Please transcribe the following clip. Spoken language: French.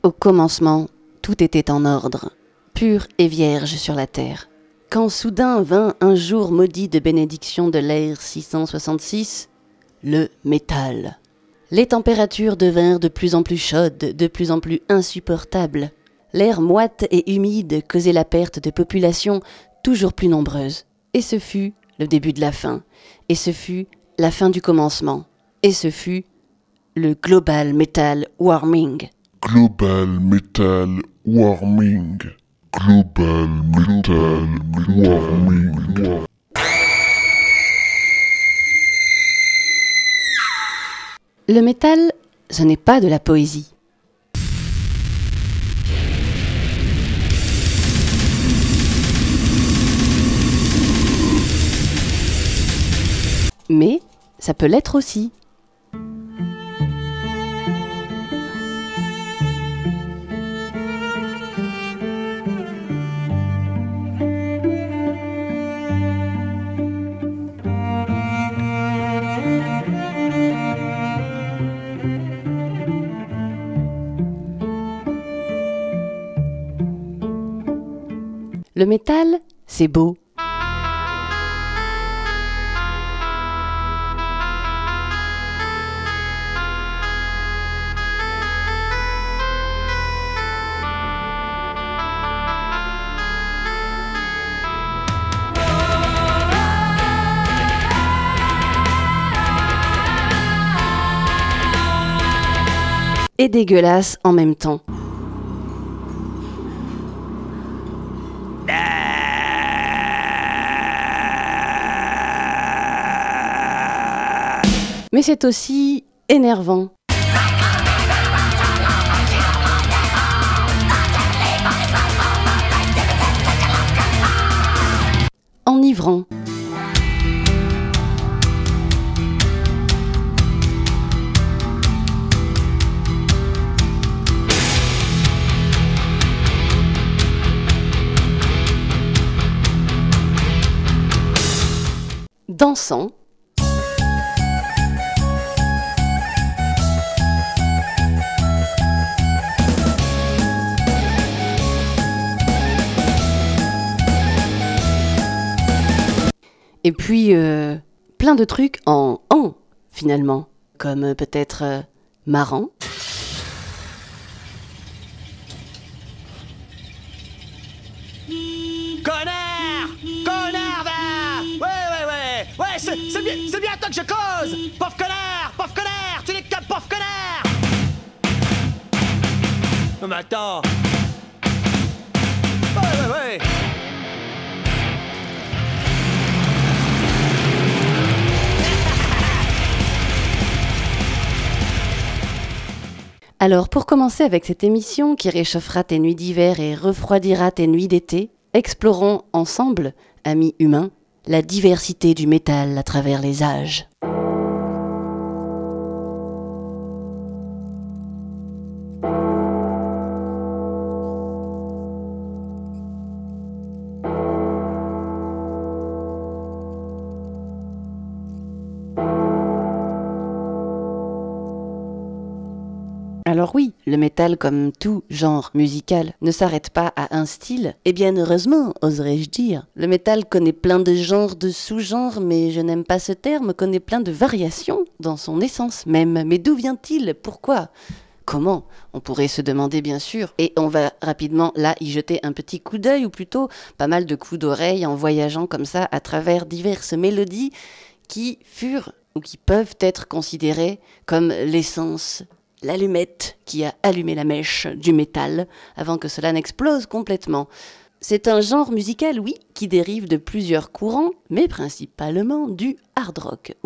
Au commencement, tout était en ordre, pur et vierge sur la terre. Quand soudain vint un jour maudit de bénédiction de l'ère 666, le métal. Les températures devinrent de plus en plus chaudes, de plus en plus insupportables. L'air moite et humide causait la perte de populations toujours plus nombreuses. Et ce fut le début de la fin. Et ce fut la fin du commencement. Et ce fut le Global Metal Warming. Global Metal Warming. Global Metal Warming. Le métal, ce n'est pas de la poésie. Mais ça peut l'être aussi. Le métal, c'est beau. Et dégueulasse en même temps. Mais c'est aussi énervant. Enivrant. Dansant. Et puis, plein de trucs en finalement, comme peut-être marrant. Connard! Connard, va! Ouais, c'est bien toi que je cause! Pauvre connard! Tu n'es qu'un pauvre connard! Non mais attends! Ouais! Alors, pour commencer avec cette émission qui réchauffera tes nuits d'hiver et refroidira tes nuits d'été, explorons ensemble, amis humains, la diversité du métal à travers les âges. Alors oui, le métal, comme tout genre musical, ne s'arrête pas à un style. Et bien heureusement, oserais-je dire. Le métal connaît plein de genres, de sous-genres, mais je n'aime pas ce terme, connaît plein de variations dans son essence même. Mais d'où vient-il? Pourquoi? Comment? On pourrait se demander bien sûr. Et on va rapidement là y jeter un petit coup d'œil, ou plutôt pas mal de coups d'oreille en voyageant comme ça à travers diverses mélodies qui furent ou qui peuvent être considérées comme l'essence, l'allumette qui a allumé la mèche du métal avant que cela n'explose complètement. C'est un genre musical, oui, qui dérive de plusieurs courants, mais principalement du hard rock.